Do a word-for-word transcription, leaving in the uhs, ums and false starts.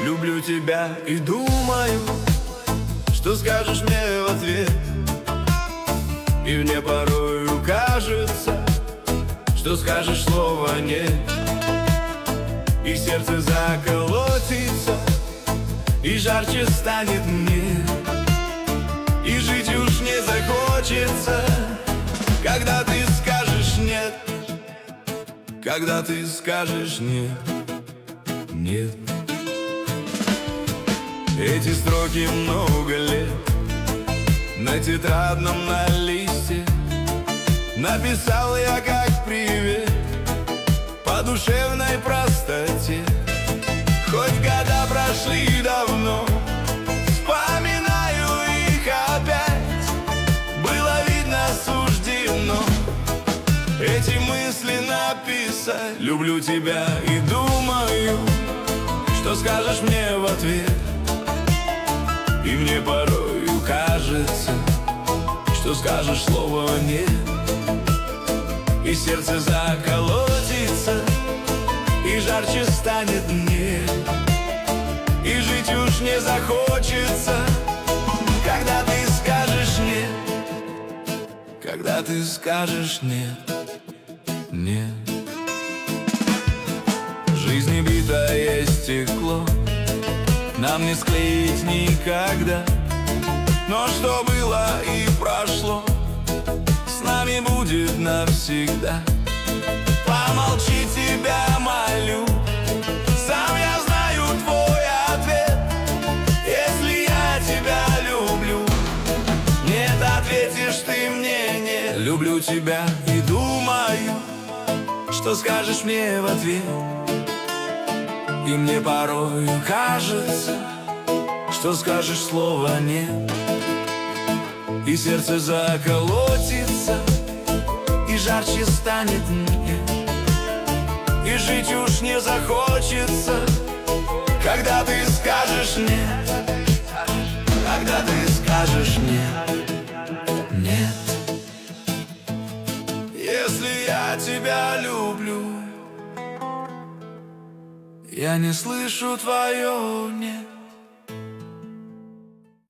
Люблю тебя и думаю, что скажешь мне в ответ. И мне порою кажется, что скажешь слово «нет». И сердце заколотится, и жарче станет мне, и жить уж не захочется, когда ты скажешь «нет». Когда ты скажешь «нет», «нет». Эти строки много лет на тетрадном на листе написал я как привет по душевной простоте. Хоть года прошли давно, вспоминаю их опять. Было видно суждено эти мысли написать. Люблю тебя и думаю, что скажешь мне в ответ. И мне порою кажется, что скажешь слово «нет». И сердце заколотится, и жарче станет мне, и жить уж не захочется, когда ты скажешь «нет». Когда ты скажешь «нет», «нет». В жизни битое стекло нам не склеить никогда, но что было и прошло, с нами будет навсегда. Помолчи, тебя молю, сам я знаю твой ответ. Если я тебя люблю, нет, ответишь ты мне нет. Люблю тебя и думаю, что скажешь мне в ответ. И мне порою кажется, что скажешь слово «нет». И сердце заколотится, и жарче станет мне, и жить уж не захочется, когда ты скажешь «нет». Когда ты скажешь «нет», «нет». Если я тебя люблю, я не слышу твое «нет».